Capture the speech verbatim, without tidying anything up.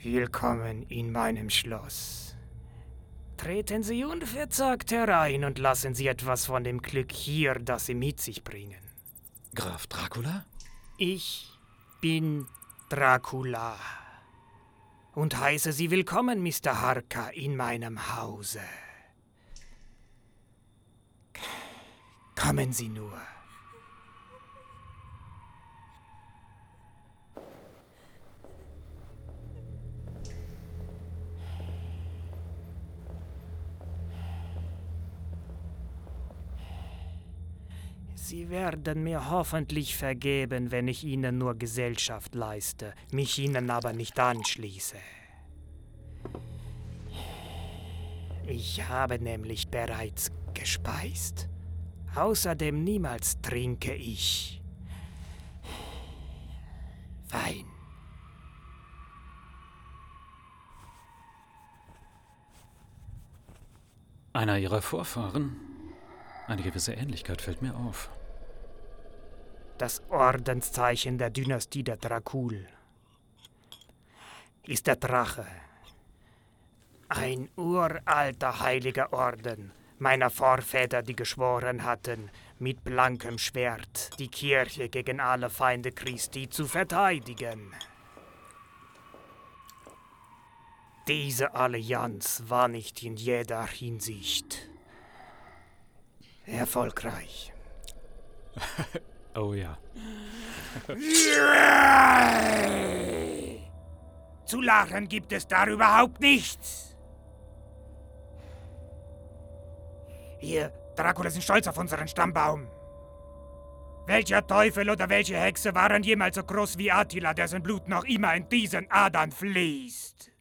Willkommen in meinem Schloss. Treten Sie unverzagt herein und lassen Sie etwas von dem Glück hier, das Sie mit sich bringen. Graf Dracula? Ich bin Dracula und heiße Sie willkommen, Mister Harker, in meinem Hause. Kommen Sie nur. Sie werden mir hoffentlich vergeben, wenn ich Ihnen nur Gesellschaft leiste, mich Ihnen aber nicht anschließe. Ich habe nämlich bereits gespeist. Außerdem niemals trinke ich Wein. Einer Ihrer Vorfahren? Eine gewisse Ähnlichkeit fällt mir auf. Das Ordenszeichen der Dynastie der Dracul ist der Drache. Ein uralter heiliger Orden meiner Vorväter, die geschworen hatten, mit blankem Schwert die Kirche gegen alle Feinde Christi zu verteidigen. Diese Allianz war nicht in jeder Hinsicht erfolgreich. Oh ja. Zu lachen gibt es da überhaupt nichts. Ihr Dracula sind stolz auf unseren Stammbaum. Welcher Teufel oder welche Hexe waren jemals so groß wie Attila, dessen Blut noch immer in diesen Adern fließt?